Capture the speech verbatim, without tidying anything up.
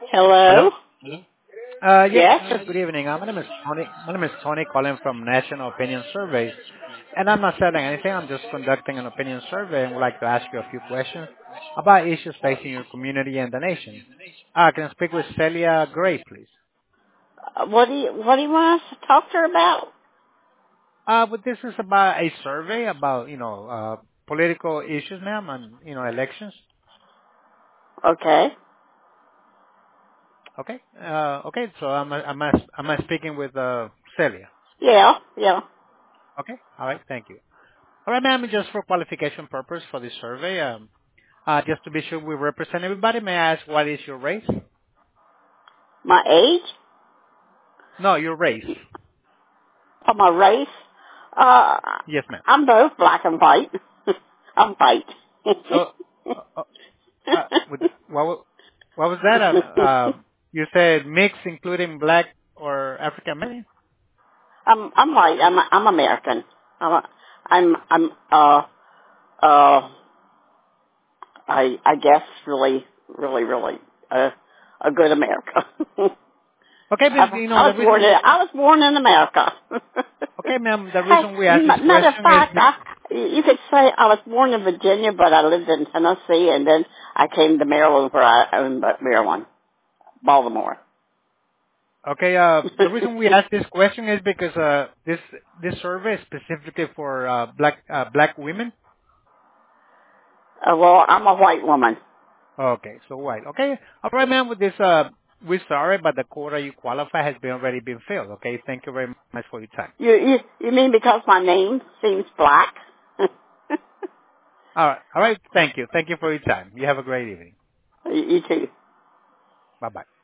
Hello? Hello? Uh, yes, Yes? uh, good evening. Uh, my name is Tony. My name is Tony calling from National Opinion Survey. And I'm not selling anything. I'm just conducting an opinion survey and would like to ask you a few questions about issues facing your community and the nation. Uh, can I speak with Celia Gray, please? Uh, What do you what do you want us to talk to her about? Uh, but this is about a survey about, you know, uh, political issues, ma'am, and, you know, elections. Okay. Okay. Uh, okay. So am I, am I, am I speaking with, uh, Celia? Yeah, yeah. Okay. All right. Thank you. All right, ma'am, just for qualification purpose for this survey, um, uh, just to be sure we represent everybody, may I ask what is your race? My age? No, your race. Or my race? Uh Yes, ma'am. I'm both black and white. I'm white. Oh, uh, uh, uh, with, what, wa- what was that? Um, uh, you said mix, including black or African American? I'm I'm white. I'm I'm American. I'm a, I'm I'm uh uh I I guess really really really uh, a good America. Okay, I, but you know I the was born reason. in, I was born in America. Okay, ma'am, the Hey, reason we ask this m- matter of question is fact, I, you could say I was born in Virginia, but I lived in Tennessee, and then I came to Maryland, where I own Maryland, Baltimore. okay. Uh, the reason we ask this question is because uh, this this survey is specifically for uh, black uh, black women. Uh, well, I'm a white woman. Okay, so white. Okay, all right, ma'am. With this, uh, we're sorry, but the quota you qualify has been already been filled. Okay, thank you very much for your time. You you you mean because my name seems black? All right, all right. Thank you, thank you for your time. You have a great evening. you you too. Bye bye.